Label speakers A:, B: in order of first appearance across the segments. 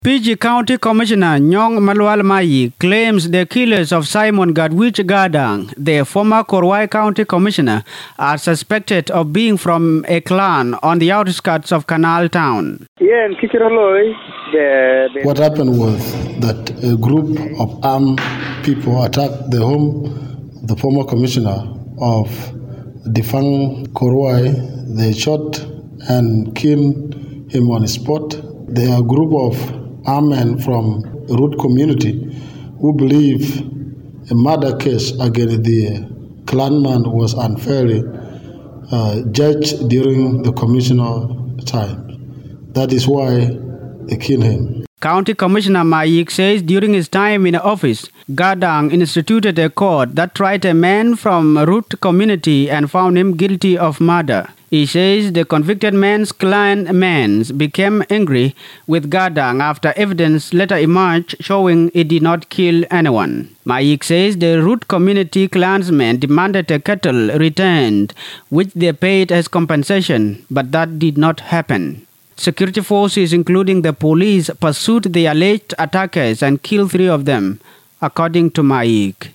A: PG County Commissioner Nyong Malwal Mayi claims the killers of Simon Gadwich Gadang, the former Korwai County Commissioner, are suspected of being from a clan on the outskirts of Canal Town.
B: What happened was that a group of armed people attacked the home of the former commissioner of Difang Korwai. They shot and killed him on the spot. They are a group of armed men from Root community who believe a murder case against the clanman was unfairly judged during the commissioner time. That is why they killed him.
A: County Commissioner Mayik says during his time in office, Gadang instituted a court that tried a man from Root community and found him guilty of murder. He says the convicted man's clanmen became angry with Gadang after evidence later emerged showing he did not kill anyone. Mayik says the Root community clansmen demanded a cattle returned, which they paid as compensation, but that did not happen. Security forces, including the police, pursued the alleged attackers and killed 3 of them, according to Mayik.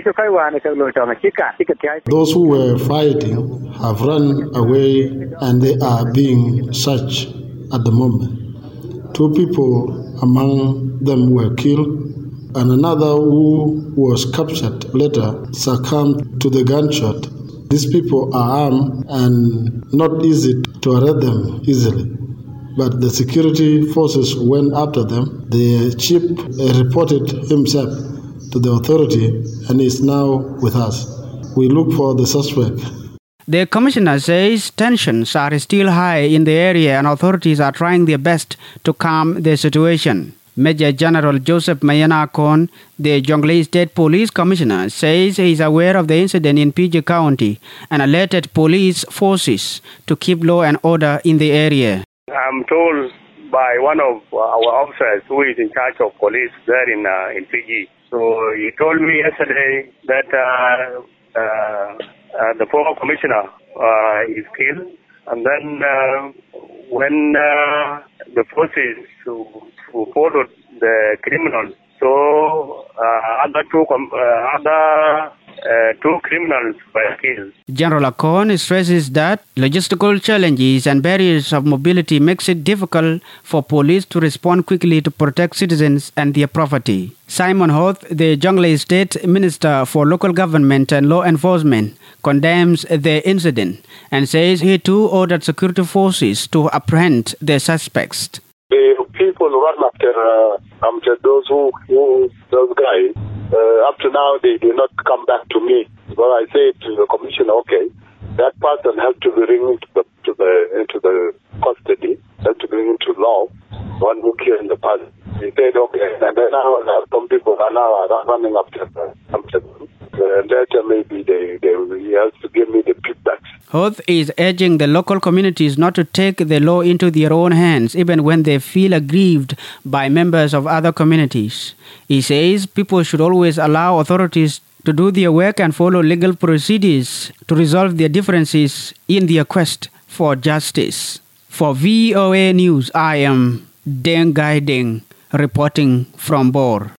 B: Those who were fighting have run away and they are being searched at the moment. 2 people among them were killed and another who was captured later succumbed to the gunshot. These people are armed and not easy to arrest them easily. But the security forces went after them. The chief reported himself to the authority and is now with us. We look for the suspect.
A: The commissioner says tensions are still high in the area and authorities are trying their best to calm the situation. Major General Joseph Mayanakon, the Jonglei State Police Commissioner, says he is aware of the incident in PG County and alerted police forces to keep law and order in the area.
C: I'm told by one of our officers who is in charge of police there in PG. So he told me yesterday that the former commissioner is killed, and then when the forces who followed the criminals, so other two criminals were killed.
A: General Akon stresses that logistical challenges and barriers of mobility makes it difficult for police to respond quickly to protect citizens and their property. Simon Hoth, the Jonglei State Minister for Local Government and Law Enforcement, condemns the incident and says he too ordered security forces to apprehend the suspects.
D: The people run after those guys. Up to now, they do not come back to me. So I say to the commissioner, okay, that person has to be bring into the custody, has to bring into law, one who killed the person. He said, okay, and then now some people are now running after them. Later maybe he has to give me the feedback.
A: Hoth is urging the local communities not to take the law into their own hands, even when they feel aggrieved by members of other communities. He says people should always allow authorities to do their work and follow legal procedures to resolve their differences in their quest for justice. For VOA News, I am Deng Gai Deng, reporting from Bor.